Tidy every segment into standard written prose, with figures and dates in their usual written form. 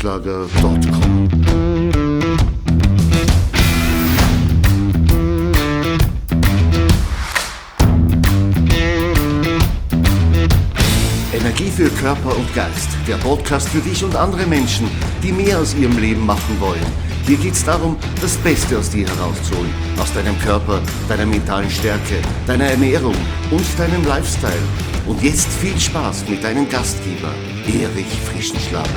Frischenschlager.com. Energie für Körper und Geist. Der Podcast für dich und andere Menschen, die mehr aus ihrem Leben machen wollen. Hier geht es darum, das Beste aus dir herauszuholen. Aus deinem Körper, deiner mentalen Stärke, deiner Ernährung und deinem Lifestyle. Und jetzt viel Spaß mit deinem Gastgeber, Erich Frischenschlager.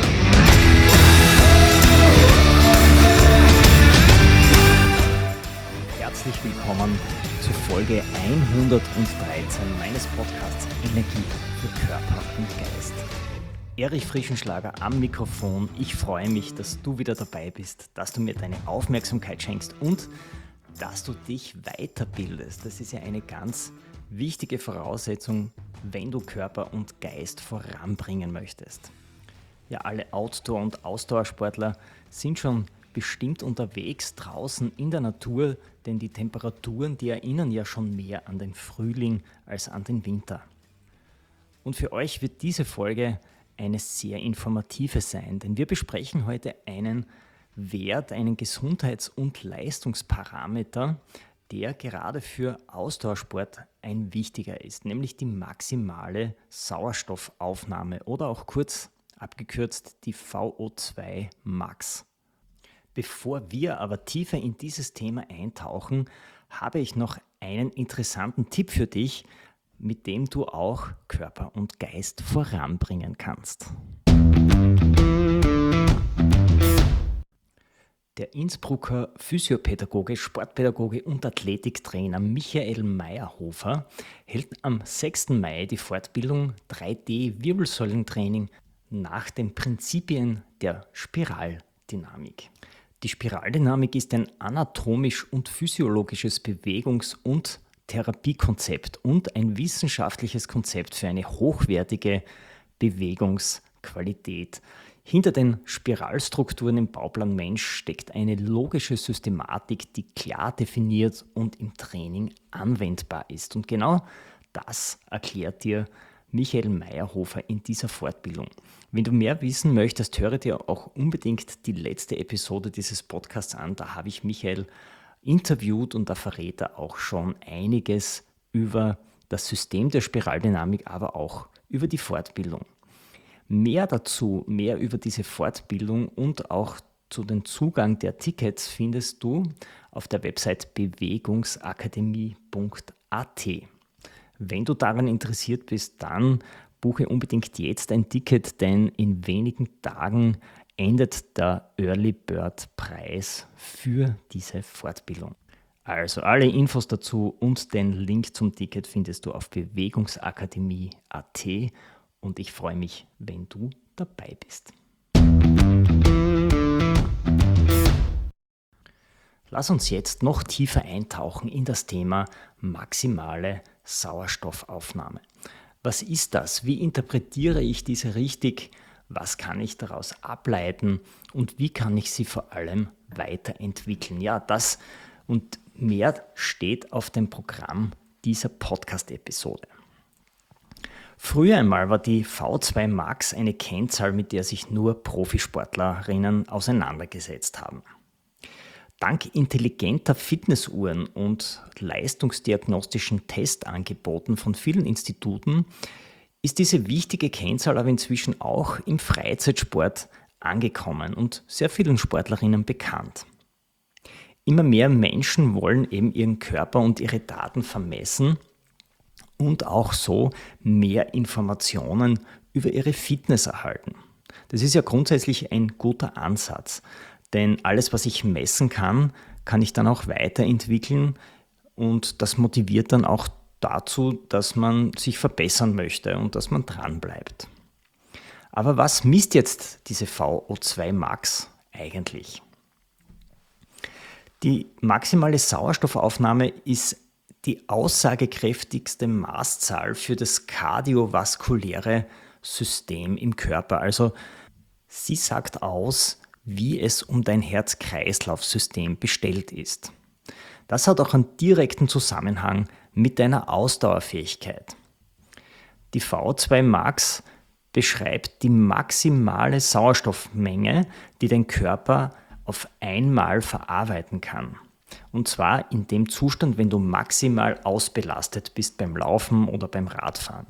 Herzlich willkommen zu Folge 113 meines Podcasts Energie für Körper und Geist. Erich Frischenschlager am Mikrofon. Ich freue mich, dass du wieder dabei bist, dass du mir deine Aufmerksamkeit schenkst und dass du dich weiterbildest. Das ist ja eine ganz wichtige Voraussetzung, wenn du Körper und Geist voranbringen möchtest. Ja, alle Outdoor- und Ausdauersportler sind schon bestimmt unterwegs draußen in der Natur, denn die Temperaturen, die erinnern ja schon mehr an den Frühling als an den Winter. Und für euch wird diese Folge eine sehr informative sein, denn wir besprechen heute einen Wert, einen Gesundheits- und Leistungsparameter, der gerade für Ausdauersport ein wichtiger ist, nämlich die maximale Sauerstoffaufnahme oder auch kurz abgekürzt die VO2 Max. Bevor wir aber tiefer in dieses Thema eintauchen, habe ich noch einen interessanten Tipp für dich, mit dem du auch Körper und Geist voranbringen kannst. Der Innsbrucker Physiopädagoge, Sportpädagoge und Athletiktrainer Michael Meyerhofer hält am 6. Mai die Fortbildung 3D-Wirbelsäulentraining nach den Prinzipien der Spiraldynamik. Die Spiraldynamik ist ein anatomisch und physiologisches Bewegungs- und Therapiekonzept und ein wissenschaftliches Konzept für eine hochwertige Bewegungsqualität. Hinter den Spiralstrukturen im Bauplan Mensch steckt eine logische Systematik, die klar definiert und im Training anwendbar ist. Und genau das erklärt dir Michael Meyerhofer in dieser Fortbildung. Wenn du mehr wissen möchtest, höre dir auch unbedingt die letzte Episode dieses Podcasts an. Da habe ich Michael interviewt und da verrät er auch schon einiges über das System der Spiraldynamik, aber auch über die Fortbildung. Mehr dazu, mehr über diese Fortbildung und auch zu den Zugang der Tickets findest du auf der Website bewegungsakademie.at. Wenn du daran interessiert bist, dann buche unbedingt jetzt ein Ticket, denn in wenigen Tagen endet der Early Bird Preis für diese Fortbildung. Also alle Infos dazu und den Link zum Ticket findest du auf bewegungsakademie.at und ich freue mich, wenn du dabei bist. Lass uns jetzt noch tiefer eintauchen in das Thema maximale Sauerstoffaufnahme. Was ist das? Wie interpretiere ich diese richtig? Was kann ich daraus ableiten und wie kann ich sie vor allem weiterentwickeln? Ja, das und mehr steht auf dem Programm dieser Podcast-Episode. Früher einmal war die V2 Max eine Kennzahl, mit der sich nur Profisportlerinnen auseinandergesetzt haben. Dank intelligenter Fitnessuhren und leistungsdiagnostischen Testangeboten von vielen Instituten ist diese wichtige Kennzahl aber inzwischen auch im Freizeitsport angekommen und sehr vielen Sportlerinnen bekannt. Immer mehr Menschen wollen eben ihren Körper und ihre Daten vermessen und auch so mehr Informationen über ihre Fitness erhalten. Das ist ja grundsätzlich ein guter Ansatz, denn alles, was ich messen kann, kann ich dann auch weiterentwickeln und das motiviert dann auch dazu, dass man sich verbessern möchte und dass man dranbleibt. Aber was misst jetzt diese VO2 Max eigentlich? Die maximale Sauerstoffaufnahme ist die aussagekräftigste Maßzahl für das kardiovaskuläre System im Körper. Also sie sagt aus, wie es um dein Herz-Kreislauf-System bestellt ist. Das hat auch einen direkten Zusammenhang mit deiner Ausdauerfähigkeit. Die VO2 Max beschreibt die maximale Sauerstoffmenge, die dein Körper auf einmal verarbeiten kann. Und zwar in dem Zustand, wenn du maximal ausbelastet bist beim Laufen oder beim Radfahren.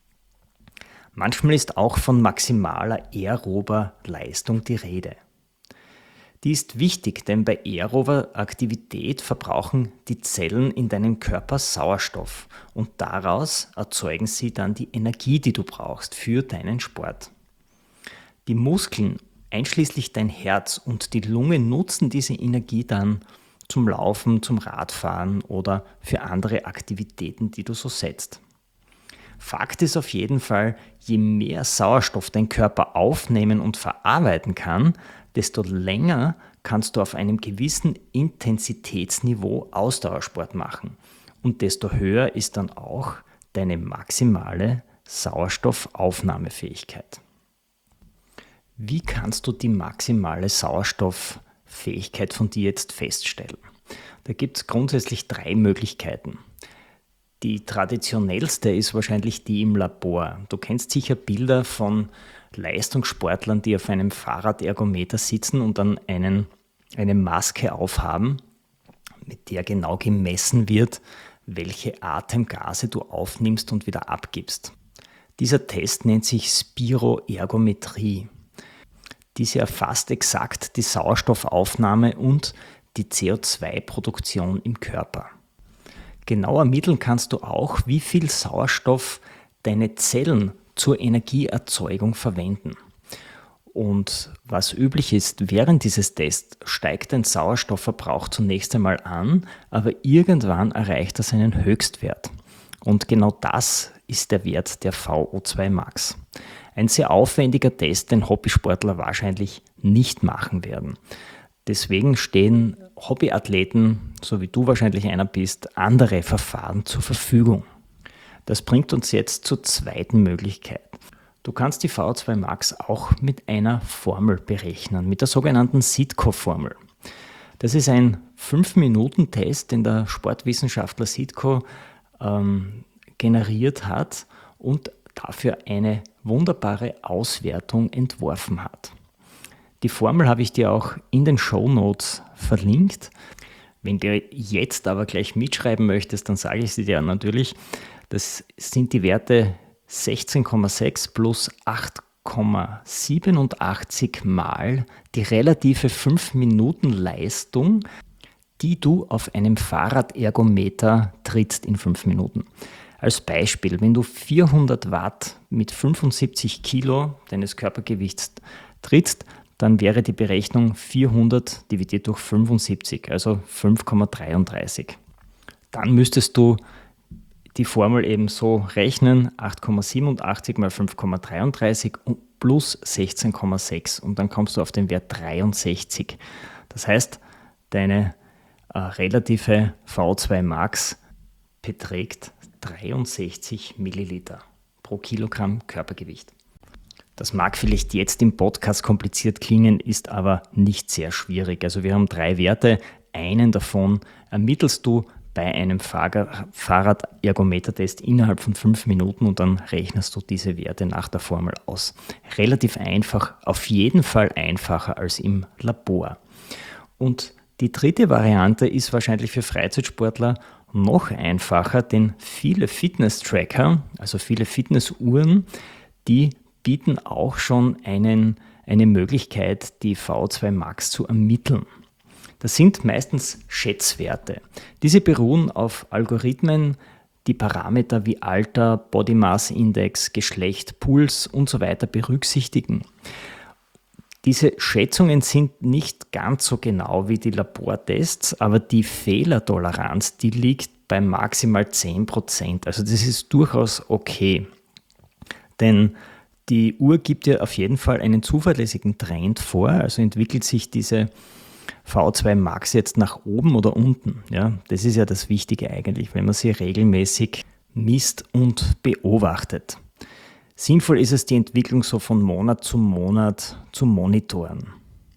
Manchmal ist auch von maximaler aerober Leistung die Rede. Die ist wichtig, denn bei aerober Aktivität verbrauchen die Zellen in deinem Körper Sauerstoff und daraus erzeugen sie dann die Energie, die du brauchst für deinen Sport. Die Muskeln, einschließlich dein Herz und die Lunge, nutzen diese Energie dann zum Laufen, zum Radfahren oder für andere Aktivitäten, die du so setzt. Fakt ist auf jeden Fall, je mehr Sauerstoff dein Körper aufnehmen und verarbeiten kann, desto länger kannst du auf einem gewissen Intensitätsniveau Ausdauersport machen und desto höher ist dann auch deine maximale Sauerstoffaufnahmefähigkeit. Wie kannst du die maximale Sauerstofffähigkeit von dir jetzt feststellen? Da gibt es grundsätzlich 3 Möglichkeiten. Die traditionellste ist wahrscheinlich die im Labor. Du kennst sicher Bilder von Leistungssportlern, die auf einem Fahrradergometer sitzen und dann eine Maske aufhaben, mit der genau gemessen wird, welche Atemgase du aufnimmst und wieder abgibst. Dieser Test nennt sich Spiroergometrie. Diese erfasst exakt die Sauerstoffaufnahme und die CO2-Produktion im Körper. Genau ermitteln kannst du auch, wie viel Sauerstoff deine Zellen zur Energieerzeugung verwenden. Und was üblich ist, während dieses Tests steigt dein Sauerstoffverbrauch zunächst einmal an, aber irgendwann erreicht er seinen Höchstwert. Und genau das ist der Wert der VO2 Max. Ein sehr aufwendiger Test, den Hobbysportler wahrscheinlich nicht machen werden. Deswegen stehen Hobbyathleten, so wie du wahrscheinlich einer bist, andere Verfahren zur Verfügung. Das bringt uns jetzt zur zweiten Möglichkeit. Du kannst die VO2 Max auch mit einer Formel berechnen, mit der sogenannten Sitko-Formel. Das ist ein 5-Minuten-Test, den der Sportwissenschaftler Sitko generiert hat und dafür eine wunderbare Auswertung entworfen hat. Die Formel habe ich dir auch in den Shownotes verlinkt. Wenn du jetzt aber gleich mitschreiben möchtest, dann sage ich sie dir natürlich. Das sind die Werte 16,6 plus 8,87 mal die relative 5-Minuten-Leistung, die du auf einem Fahrradergometer trittst in 5 Minuten. Als Beispiel, wenn du 400 Watt mit 75 Kilo deines Körpergewichts trittst, dann wäre die Berechnung 400 dividiert durch 75, also 5,33. Dann müsstest du die Formel eben so rechnen, 8,87 mal 5,33 plus 16,6 und dann kommst du auf den Wert 63. Das heißt, deine relative VO2 Max beträgt 63 Milliliter pro Kilogramm Körpergewicht. Das mag vielleicht jetzt im Podcast kompliziert klingen, ist aber nicht sehr schwierig. Also wir haben 3 Werte, einen davon ermittelst du bei einem Fahrradergometer-Test innerhalb von 5 Minuten und dann rechnest du diese Werte nach der Formel aus. Relativ einfach, auf jeden Fall einfacher als im Labor. Und die dritte Variante ist wahrscheinlich für Freizeitsportler noch einfacher, denn viele Fitness-Tracker, also viele Fitnessuhren, die bieten auch schon eine Möglichkeit, die VO2 Max zu ermitteln. Das sind meistens Schätzwerte. Diese beruhen auf Algorithmen, die Parameter wie Alter, Body Mass Index, Geschlecht, Puls und so weiter berücksichtigen. Diese Schätzungen sind nicht ganz so genau wie die Labortests, aber die Fehlertoleranz, die liegt bei maximal 10%. Also das ist durchaus okay. Denn die Uhr gibt dir auf jeden Fall einen zuverlässigen Trend vor, also entwickelt sich diese VO2 Max jetzt nach oben oder unten. Ja, das ist ja das Wichtige eigentlich, wenn man sie regelmäßig misst und beobachtet. Sinnvoll ist es, die Entwicklung so von Monat zu monitoren.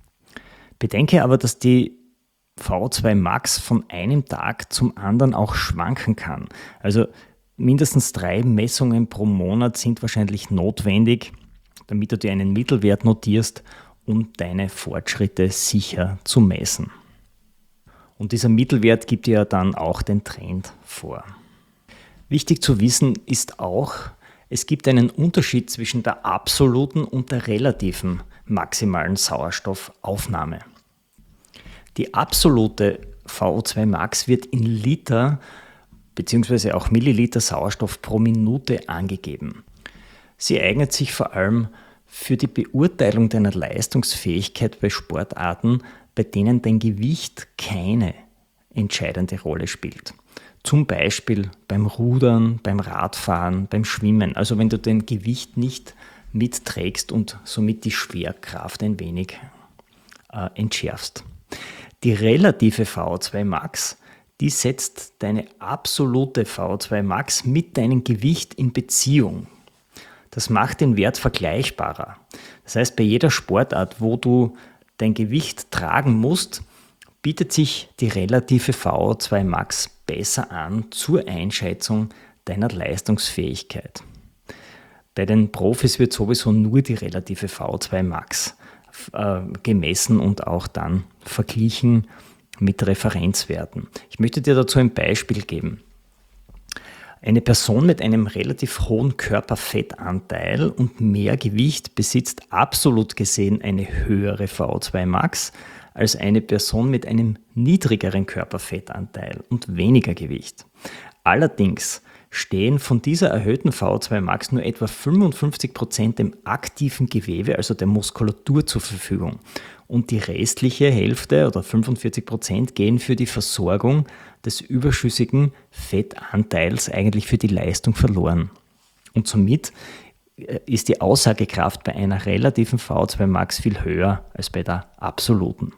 Bedenke aber, dass die VO2 Max von einem Tag zum anderen auch schwanken kann. Also mindestens 3 Messungen pro Monat sind wahrscheinlich notwendig, damit du dir einen Mittelwert notierst, um deine Fortschritte sicher zu messen. Und dieser Mittelwert gibt dir ja dann auch den Trend vor. Wichtig zu wissen ist auch, es gibt einen Unterschied zwischen der absoluten und der relativen maximalen Sauerstoffaufnahme. Die absolute VO2 Max wird in Liter bzw. auch Milliliter Sauerstoff pro Minute angegeben. Sie eignet sich vor allem für die Beurteilung deiner Leistungsfähigkeit bei Sportarten, bei denen dein Gewicht keine entscheidende Rolle spielt. Zum Beispiel beim Rudern, beim Radfahren, beim Schwimmen. Also wenn du dein Gewicht nicht mitträgst und somit die Schwerkraft ein wenig entschärfst. Die relative VO2 Max, die setzt deine absolute VO2 Max mit deinem Gewicht in Beziehung. Das macht den Wert vergleichbarer. Das heißt, bei jeder Sportart, wo du dein Gewicht tragen musst, bietet sich die relative VO2 Max besser an zur Einschätzung deiner Leistungsfähigkeit. Bei den Profis wird sowieso nur die relative VO2 Max gemessen und auch dann verglichen mit Referenzwerten. Ich möchte dir dazu ein Beispiel geben. Eine Person mit einem relativ hohen Körperfettanteil und mehr Gewicht besitzt absolut gesehen eine höhere VO2 Max als eine Person mit einem niedrigeren Körperfettanteil und weniger Gewicht. Allerdings stehen von dieser erhöhten VO2 Max nur etwa 55% dem aktiven Gewebe, also der Muskulatur, zur Verfügung. Und die restliche Hälfte oder 45% gehen für die Versorgung des überschüssigen Fettanteils eigentlich für die Leistung verloren. Und somit ist die Aussagekraft bei einer relativen VO2 Max viel höher als bei der absoluten.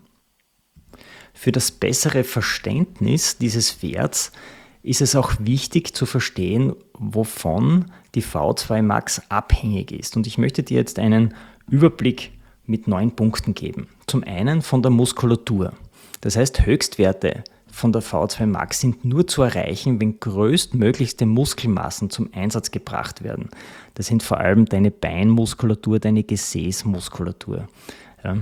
Für das bessere Verständnis dieses Werts ist es auch wichtig zu verstehen, wovon die VO2 Max abhängig ist. Und ich möchte dir jetzt einen Überblick mit 9 Punkten geben. Zum einen von der Muskulatur. Das heißt, Höchstwerte von der VO2 Max sind nur zu erreichen, wenn größtmöglichste Muskelmassen zum Einsatz gebracht werden. Das sind vor allem deine Beinmuskulatur, deine Gesäßmuskulatur. Ja.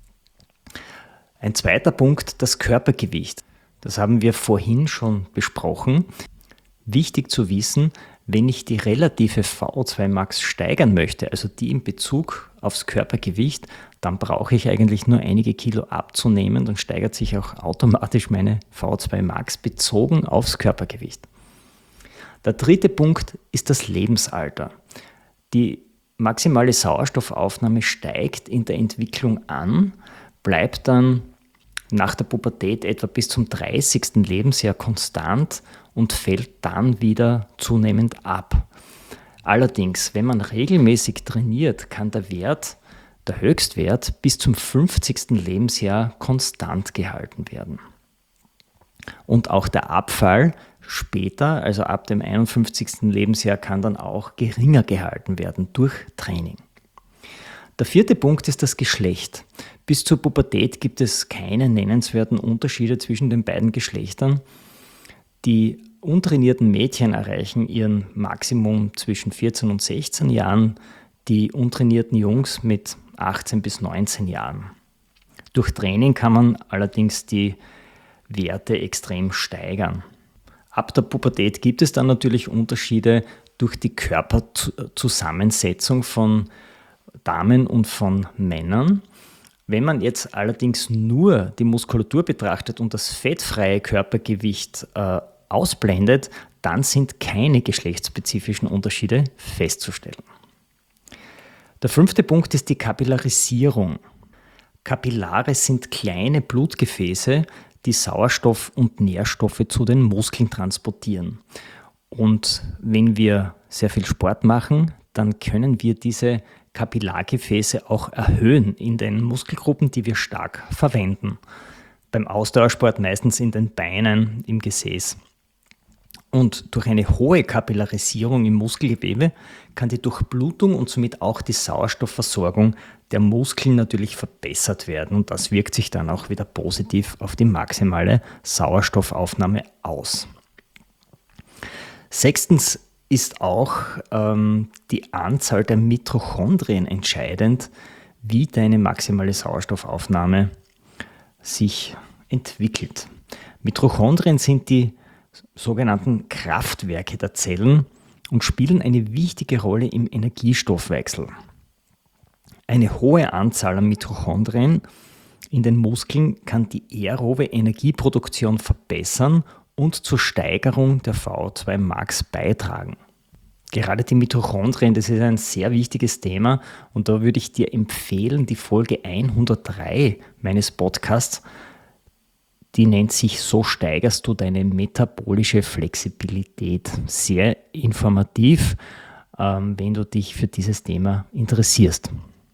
Ein zweiter Punkt, das Körpergewicht. Das haben wir vorhin schon besprochen. Wichtig zu wissen, wenn ich die relative VO2 Max steigern möchte, also die in Bezug aufs Körpergewicht, dann brauche ich eigentlich nur einige Kilo abzunehmen, dann steigert sich auch automatisch meine VO2 Max bezogen aufs Körpergewicht. Der dritte Punkt ist das Lebensalter. Die maximale Sauerstoffaufnahme steigt in der Entwicklung an, bleibt dann nach der Pubertät etwa bis zum 30. Lebensjahr konstant und fällt dann wieder zunehmend ab. Allerdings, wenn man regelmäßig trainiert, kann der Höchstwert bis zum 50. Lebensjahr konstant gehalten werden. Und auch der Abfall später, also ab dem 51. Lebensjahr, kann dann auch geringer gehalten werden durch Training. Der vierte Punkt ist das Geschlecht. Bis zur Pubertät gibt es keine nennenswerten Unterschiede zwischen den beiden Geschlechtern. Die untrainierten Mädchen erreichen ihren Maximum zwischen 14 und 16 Jahren, die untrainierten Jungs mit 18 bis 19 Jahren. Durch Training kann man allerdings die Werte extrem steigern. Ab der Pubertät gibt es dann natürlich Unterschiede durch die Körperzusammensetzung von Damen und von Männern. Wenn man jetzt allerdings nur die Muskulatur betrachtet und das fettfreie Körpergewicht ausblendet, dann sind keine geschlechtsspezifischen Unterschiede festzustellen. Der fünfte Punkt ist die Kapillarisierung. Kapillare sind kleine Blutgefäße, die Sauerstoff und Nährstoffe zu den Muskeln transportieren. Und wenn wir sehr viel Sport machen, dann können wir diese Kapillargefäße auch erhöhen in den Muskelgruppen, die wir stark verwenden. Beim Ausdauersport meistens in den Beinen, im Gesäß. Und durch eine hohe Kapillarisierung im Muskelgewebe kann die Durchblutung und somit auch die Sauerstoffversorgung der Muskeln natürlich verbessert werden. Und das wirkt sich dann auch wieder positiv auf die maximale Sauerstoffaufnahme aus. Sechstens ist auch die Anzahl der Mitochondrien entscheidend, wie deine maximale Sauerstoffaufnahme sich entwickelt. Mitochondrien sind die sogenannten Kraftwerke der Zellen und spielen eine wichtige Rolle im Energiestoffwechsel. Eine hohe Anzahl an Mitochondrien in den Muskeln kann die aerobe Energieproduktion verbessern und zur Steigerung der VO2 Max beitragen. Gerade die Mitochondrien, das ist ein sehr wichtiges Thema und da würde ich dir empfehlen, die Folge 103 meines Podcasts, die nennt sich "So steigerst du deine metabolische Flexibilität". Sehr informativ, wenn du dich für dieses Thema interessierst.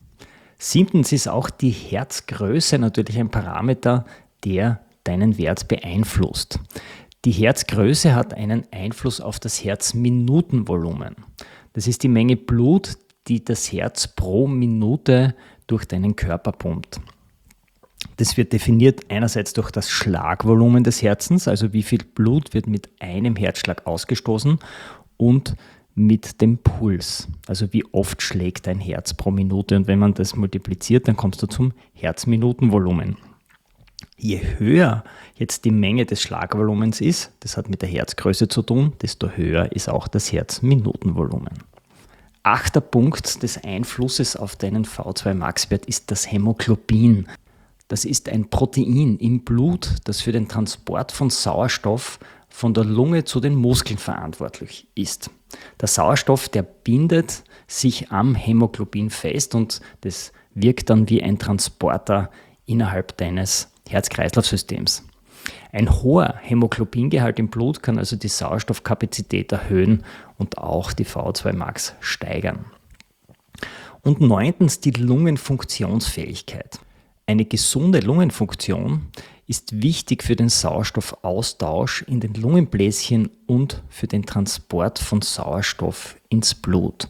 7. ist auch die Herzgröße natürlich ein Parameter, der deinen Wert beeinflusst. Die Herzgröße hat einen Einfluss auf das Herzminutenvolumen. Das ist die Menge Blut, die das Herz pro Minute durch deinen Körper pumpt. Das wird definiert einerseits durch das Schlagvolumen des Herzens, also wie viel Blut wird mit einem Herzschlag ausgestoßen, und mit dem Puls, also wie oft schlägt dein Herz pro Minute. Und wenn man das multipliziert, dann kommst du zum Herzminutenvolumen. Je höher jetzt die Menge des Schlagvolumens ist, das hat mit der Herzgröße zu tun, desto höher ist auch das Herzminutenvolumen. 8. Punkt des Einflusses auf deinen V2 Max-Wert ist das Hämoglobin. Das ist ein Protein im Blut, das für den Transport von Sauerstoff von der Lunge zu den Muskeln verantwortlich ist. Der Sauerstoff, der bindet sich am Hämoglobin fest und das wirkt dann wie ein Transporter innerhalb deines Herz-Kreislauf-Systems. Ein hoher Hämoglobingehalt im Blut kann also die Sauerstoffkapazität erhöhen und auch die VO2 Max steigern. Und 9. die Lungenfunktionsfähigkeit. Eine gesunde Lungenfunktion ist wichtig für den Sauerstoffaustausch in den Lungenbläschen und für den Transport von Sauerstoff ins Blut.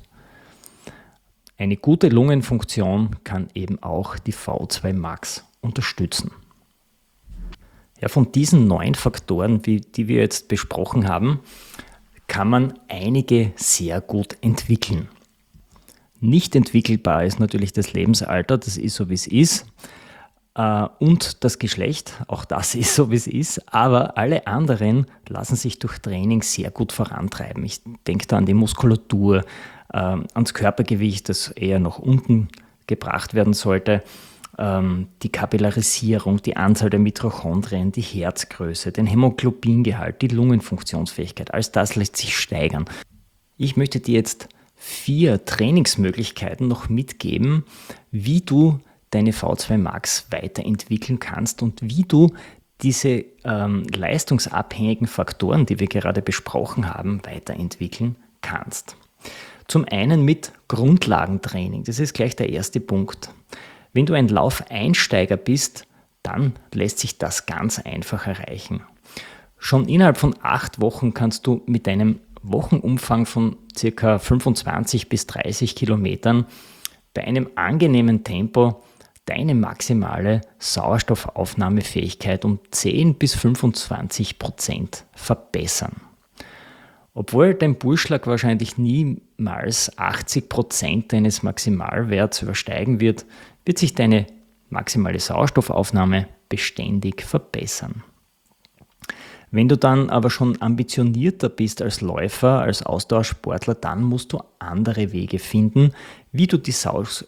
Eine gute Lungenfunktion kann eben auch die VO2 Max unterstützen. Ja, von diesen 9 Faktoren, die wir jetzt besprochen haben, kann man einige sehr gut entwickeln. Nicht entwickelbar ist natürlich das Lebensalter, das ist so wie es ist. Und das Geschlecht, auch das ist so wie es ist, aber alle anderen lassen sich durch Training sehr gut vorantreiben. Ich denke da an die Muskulatur, ans Körpergewicht, das eher nach unten gebracht werden sollte, die Kapillarisierung, die Anzahl der Mitochondrien, die Herzgröße, den Hämoglobingehalt, die Lungenfunktionsfähigkeit, alles das lässt sich steigern. Ich möchte dir jetzt 4 Trainingsmöglichkeiten noch mitgeben, wie du deine V2 Max weiterentwickeln kannst und wie du diese leistungsabhängigen Faktoren, die wir gerade besprochen haben, weiterentwickeln kannst. Zum einen mit Grundlagentraining. Das ist gleich der erste Punkt. Wenn du ein Laufeinsteiger bist, dann lässt sich das ganz einfach erreichen. Schon innerhalb von 8 Wochen kannst du mit einem Wochenumfang von ca. 25 bis 30 Kilometern bei einem angenehmen Tempo deine maximale Sauerstoffaufnahmefähigkeit um 10 bis 25% verbessern. Obwohl dein Pulsschlag wahrscheinlich niemals 80% deines Maximalwerts übersteigen wird, wird sich deine maximale Sauerstoffaufnahme beständig verbessern. Wenn du dann aber schon ambitionierter bist als Läufer, als Ausdauersportler, dann musst du andere Wege finden, wie du die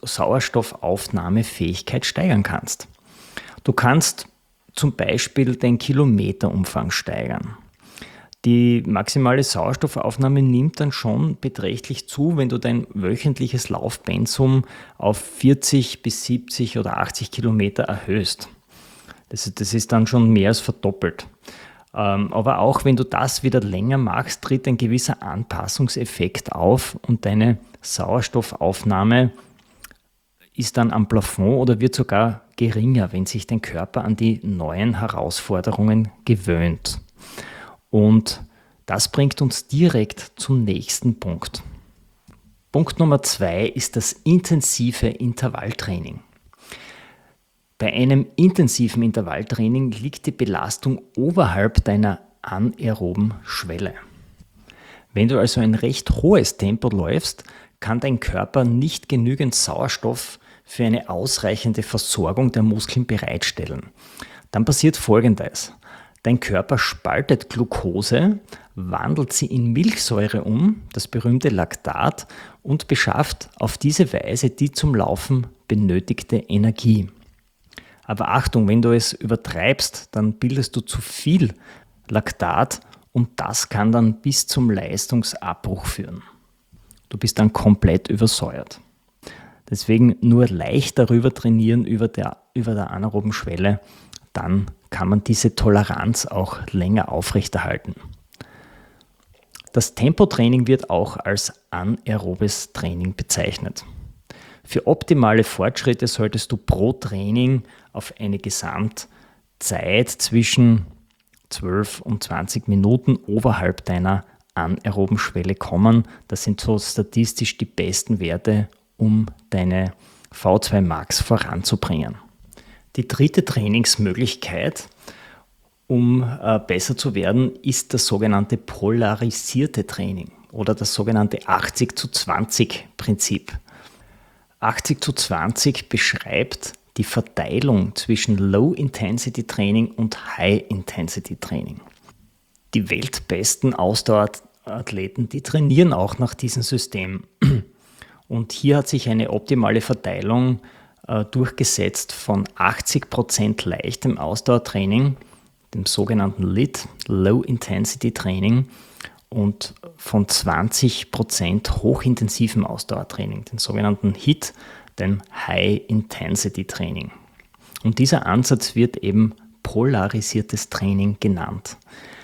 Sauerstoffaufnahmefähigkeit steigern kannst. Du kannst zum Beispiel den Kilometerumfang steigern. Die maximale Sauerstoffaufnahme nimmt dann schon beträchtlich zu, wenn du dein wöchentliches Laufpensum auf 40 bis 70 oder 80 Kilometer erhöhst. Das ist dann schon mehr als verdoppelt. Aber auch wenn du das wieder länger machst, tritt ein gewisser Anpassungseffekt auf und deine Sauerstoffaufnahme ist dann am Plafond oder wird sogar geringer, wenn sich dein Körper an die neuen Herausforderungen gewöhnt. Und das bringt uns direkt zum nächsten Punkt. Punkt Nummer 2 ist das intensive Intervalltraining. Bei einem intensiven Intervalltraining liegt die Belastung oberhalb deiner anaeroben Schwelle. Wenn du also ein recht hohes Tempo läufst, kann dein Körper nicht genügend Sauerstoff für eine ausreichende Versorgung der Muskeln bereitstellen. Dann passiert Folgendes. Dein Körper spaltet Glucose, wandelt sie in Milchsäure um, das berühmte Laktat, und beschafft auf diese Weise die zum Laufen benötigte Energie. Aber Achtung, wenn du es übertreibst, dann bildest du zu viel Laktat und das kann dann bis zum Leistungsabbruch führen. Du bist dann komplett übersäuert. Deswegen nur leicht darüber trainieren, über der anaeroben Schwelle, dann kann man diese Toleranz auch länger aufrechterhalten. Das Tempotraining wird auch als anaerobes Training bezeichnet. Für optimale Fortschritte solltest du pro Training auf eine Gesamtzeit zwischen 12 und 20 Minuten oberhalb deiner anaeroben Schwelle kommen. Das sind so statistisch die besten Werte, um deine V2 Max voranzubringen. Die dritte Trainingsmöglichkeit, um besser zu werden, ist das sogenannte polarisierte Training oder das sogenannte 80-zu-20-Prinzip. 80-zu-20 beschreibt die Verteilung zwischen Low-Intensity-Training und High-Intensity-Training. Die weltbesten Ausdauerathleten, die trainieren auch nach diesem System. Und hier hat sich eine optimale Verteilung durchgesetzt von 80% leichtem Ausdauertraining, dem sogenannten LIT, Low Intensity Training, und von 20% hochintensivem Ausdauertraining, den sogenannten HIT, dem High Intensity Training. Und dieser Ansatz wird eben polarisiertes Training genannt.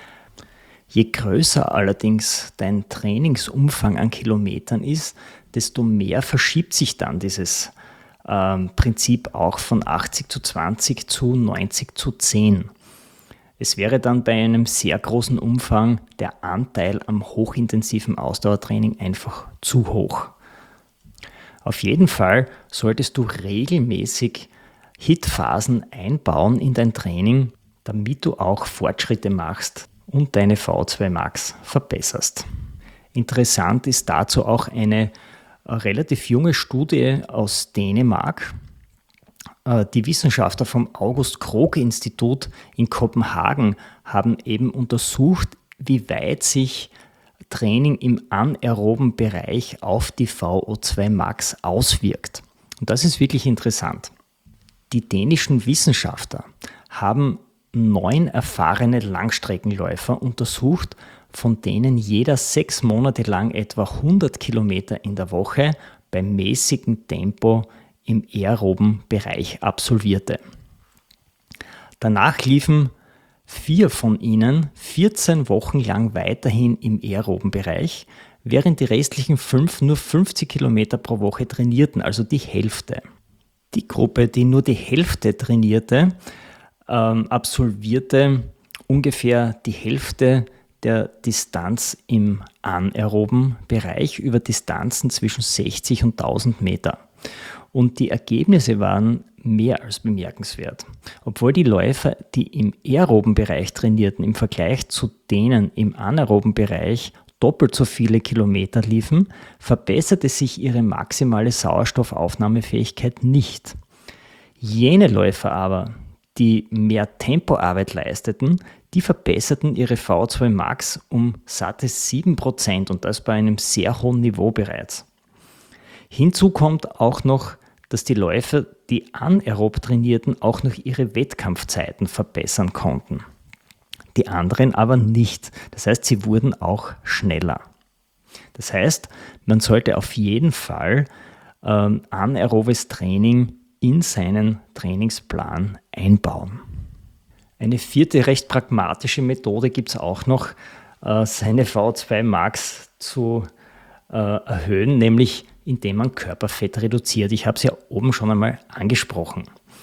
Je größer allerdings dein Trainingsumfang an Kilometern ist, desto mehr verschiebt sich dann dieses Prinzip auch von 80-zu-20 zu 90-zu-10. Es wäre dann bei einem sehr großen Umfang der Anteil am hochintensiven Ausdauertraining einfach zu hoch. Auf jeden Fall solltest du regelmäßig HIT-Phasen einbauen in dein Training, damit du auch Fortschritte machst und deine V2 Max verbesserst. Interessant ist dazu auch eine relativ junge Studie aus Dänemark. Die Wissenschaftler vom August-Krog-Institut in Kopenhagen haben eben untersucht, wie weit sich Training im anaeroben Bereich auf die VO2 Max auswirkt. Und das ist wirklich interessant. Die dänischen Wissenschaftler haben 9 erfahrene Langstreckenläufer untersucht, von denen jeder 6 Monate lang etwa 100 Kilometer in der Woche beim mäßigen Tempo im aeroben Bereich absolvierte. Danach liefen 4 von ihnen 14 Wochen lang weiterhin im aeroben Bereich, während die restlichen 5 nur 50 Kilometer pro Woche trainierten, also die Hälfte. Die Gruppe, die nur die Hälfte trainierte, absolvierte ungefähr die Hälfte der Distanz im anaeroben Bereich über Distanzen zwischen 60 und 1000 Meter. Und die Ergebnisse waren mehr als bemerkenswert. Obwohl die Läufer, die im aeroben Bereich trainierten, im Vergleich zu denen im anaeroben Bereich doppelt so viele Kilometer liefen, verbesserte sich ihre maximale Sauerstoffaufnahmefähigkeit nicht. Jene Läufer aber, die mehr Tempoarbeit leisteten, die verbesserten ihre V2 Max um satte 7% und das bei einem sehr hohen Niveau bereits. Hinzu kommt auch noch, dass die Läufer, die anaerob trainierten, auch noch ihre Wettkampfzeiten verbessern konnten. Die anderen aber nicht. Das heißt, sie wurden auch schneller. Das heißt, man sollte auf jeden Fall anaerobes Training in seinen Trainingsplan einbauen. Eine vierte recht pragmatische Methode gibt es auch noch, seine V2 Max zu erhöhen, nämlich indem man Körperfett reduziert. Ich habe es ja oben schon einmal angesprochen.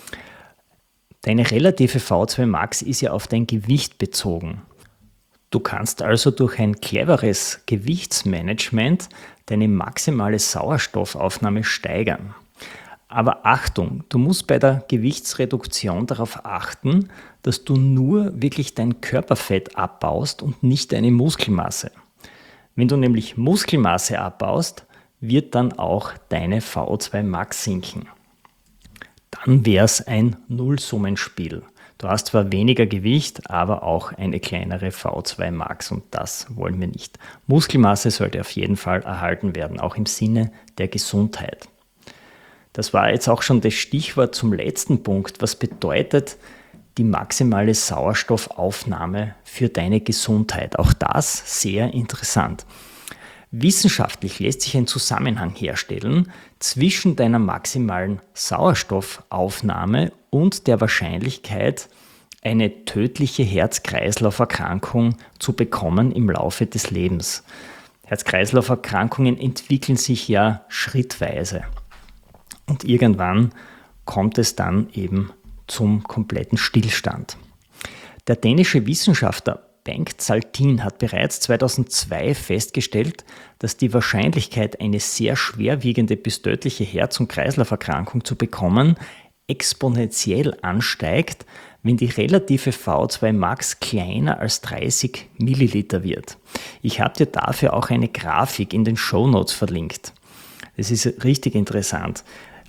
Deine relative V2 Max ist ja auf dein Gewicht bezogen. Du kannst also durch ein cleveres Gewichtsmanagement deine maximale Sauerstoffaufnahme steigern. Aber Achtung, du musst bei der Gewichtsreduktion darauf achten, dass du nur wirklich dein Körperfett abbaust und nicht deine Muskelmasse. Wenn du nämlich Muskelmasse abbaust, wird dann auch deine VO2 Max sinken. Dann wäre es ein Nullsummenspiel. Du hast zwar weniger Gewicht, aber auch eine kleinere VO2 Max und das wollen wir nicht. Muskelmasse sollte auf jeden Fall erhalten werden, auch im Sinne der Gesundheit. Das war jetzt auch schon das Stichwort zum letzten Punkt. Was bedeutet die maximale Sauerstoffaufnahme für deine Gesundheit? Auch das sehr interessant. Wissenschaftlich lässt sich ein Zusammenhang herstellen zwischen deiner maximalen Sauerstoffaufnahme und der Wahrscheinlichkeit, eine tödliche Herz-Kreislauf-Erkrankung zu bekommen im Laufe des Lebens. Herz-Kreislauf-Erkrankungen entwickeln sich ja schrittweise und irgendwann kommt es dann eben zum kompletten Stillstand. Der dänische Wissenschaftler Bengt Saltin hat bereits 2002 festgestellt, dass die Wahrscheinlichkeit, eine sehr schwerwiegende bis tödliche Herz- und Kreislauferkrankung zu bekommen, exponentiell ansteigt, wenn die relative VO2 Max kleiner als 30 Milliliter wird. Ich habe dir dafür auch eine Grafik in den Shownotes verlinkt. Das ist richtig interessant.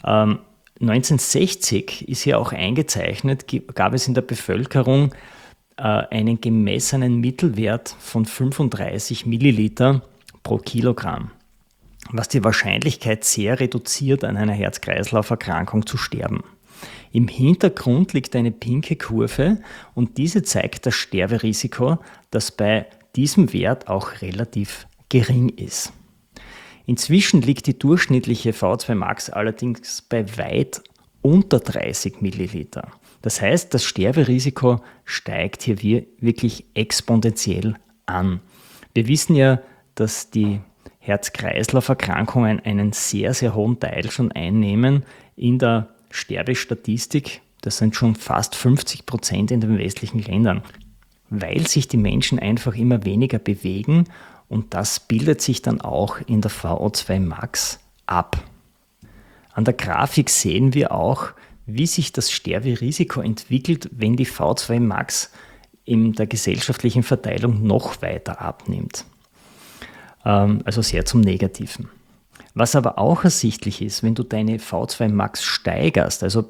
1960 ist hier auch eingezeichnet, gab es in der Bevölkerung einen gemessenen Mittelwert von 35 Milliliter pro Kilogramm, was die Wahrscheinlichkeit sehr reduziert, an einer Herz-Kreislauf-Erkrankung zu sterben. Im Hintergrund liegt eine pinke Kurve und diese zeigt das Sterberisiko, das bei diesem Wert auch relativ gering ist. Inzwischen liegt die durchschnittliche VO2 Max allerdings bei weit unter 30 Milliliter. Das heißt, das Sterberisiko steigt hier wirklich exponentiell an. Wir wissen ja, dass die Herz-Kreislauf-Erkrankungen einen sehr, sehr hohen Teil schon einnehmen in der Sterbestatistik. Das sind schon fast 50% in den westlichen Ländern, weil sich die Menschen einfach immer weniger bewegen und das bildet sich dann auch in der VO2 Max ab. An der Grafik sehen wir auch, wie sich das Sterberisiko entwickelt, wenn die VO2 Max in der gesellschaftlichen Verteilung noch weiter abnimmt. Also sehr zum Negativen. Was aber auch ersichtlich ist, wenn du deine VO2 Max steigerst, also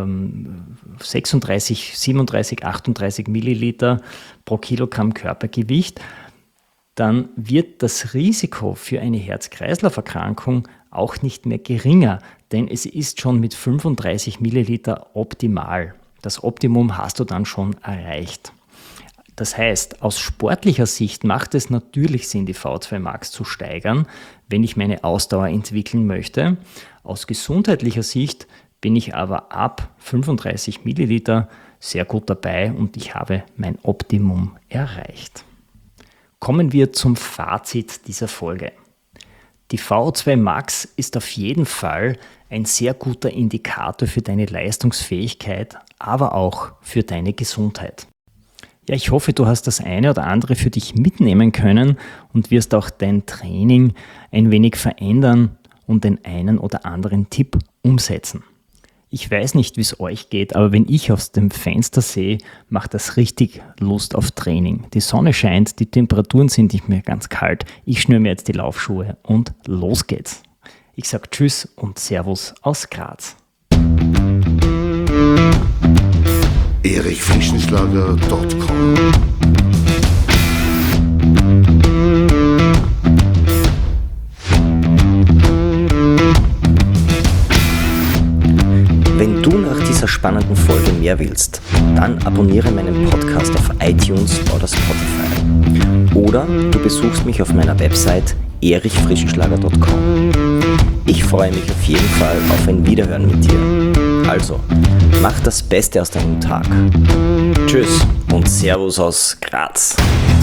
36, 37, 38 Milliliter pro Kilogramm Körpergewicht, dann wird das Risiko für eine Herz-Kreislauf-Erkrankung auch nicht mehr geringer, denn es ist schon mit 35 Milliliter optimal. Das Optimum hast du dann schon erreicht. Das heißt, aus sportlicher Sicht macht es natürlich Sinn, die VO2 Max zu steigern, wenn ich meine Ausdauer entwickeln möchte. Aus gesundheitlicher Sicht bin ich aber ab 35 Milliliter sehr gut dabei und ich habe mein Optimum erreicht. Kommen wir zum Fazit dieser Folge. Die VO2 Max ist auf jeden Fall ein sehr guter Indikator für deine Leistungsfähigkeit, aber auch für deine Gesundheit. Ja, ich hoffe, du hast das eine oder andere für dich mitnehmen können und wirst auch dein Training ein wenig verändern und den einen oder anderen Tipp umsetzen. Ich weiß nicht, wie es euch geht, aber wenn ich aus dem Fenster sehe, macht das richtig Lust auf Training. Die Sonne scheint, die Temperaturen sind nicht mehr ganz kalt. Ich schnüre mir jetzt die Laufschuhe und los geht's. Ich sage Tschüss und Servus aus Graz. erichfrischenschlager.com Wenn du nach dieser spannenden Folge mehr willst, dann abonniere meinen Podcast auf iTunes oder Spotify. Oder du besuchst mich auf meiner Website erichfrischenschlager.com. Ich freue mich auf jeden Fall auf ein Wiederhören mit dir. Also, mach das Beste aus deinem Tag. Tschüss und Servus aus Graz.